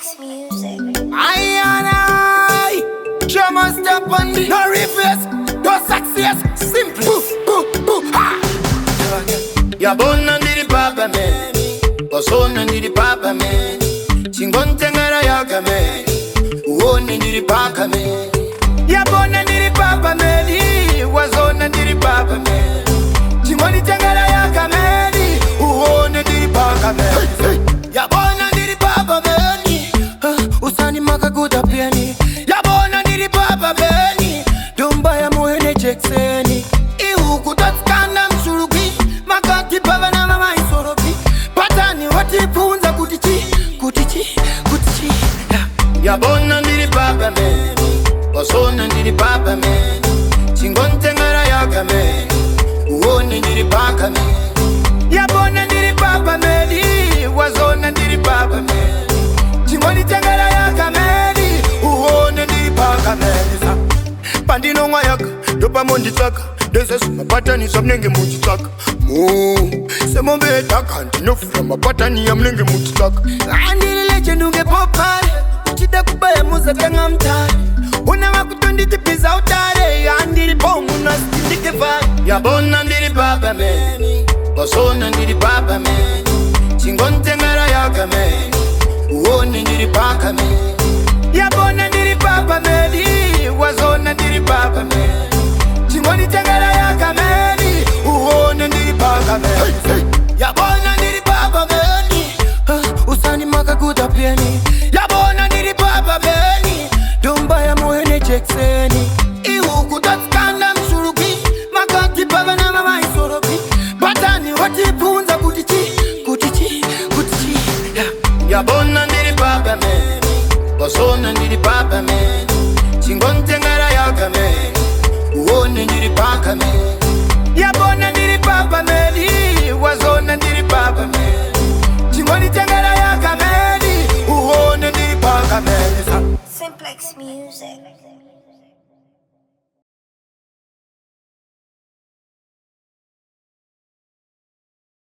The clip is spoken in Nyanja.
Simplex Music. I and I, she must step on the no replace, no success, simple. Ha. Ya bona ndiri papa me, bosona ndiri papa me, chingonte ngara ya kame, uone ndiri paka me. Ya bona ndiri papa me, wazona ndiri papa me, chingonte ngara ya kame, uone ndiri paka me. Ya bona ndiri papa me, usani makaguda piani. Ya bona ndiri papa me, dumba ya muhene chekseni. Ihu kutatkana mshurugi, makati pava na mama isoropi. Patani watipunza kutichi. Ya bona ndiri papa me, wasona ndiri papa me, chingonte ngara ya kame, uone ndiri paka me. Ya bona ndiri papa me, wazona ndiri papa me, chingonte ngara ya kame, uone ndiri paka me. Pandino ngwayaka, dopa monditaka, dese sumapatani samnenge mutitaka. Semombe taka, ndinofura mapatani ya mnenge mutitaka. Andiri leche nunge popale, uchida kubaya muza tanga mtare. Una wakutonditi pisa utare, andiri pongu na stindike vai. Ya bona ndiri papa me, basona ndiri papa me, chingonte ngara ya kame, uone ndiri paka me. Ya bona ndiri papa me, wazona ndiri papa me, chingonte ngara ya kame, uone ndiri paka me. Ya bona ndiri papa me, usani makaguda piani. Ya bona ndiri papa me, dumba ya muhene chekseni. Ihu kutatkana mshurugi, makati pava na mama isoropi. Patani watipunza kutichi. Ya bona ndiri papa me, basona ndiri papa me, chingonte ngara ya kame, uone ndiri paka me. Ya bona ndiri papa me, wazona ndiri papa me, chingonte ngara ya kame, uone ndiri paka me. Simplex Music.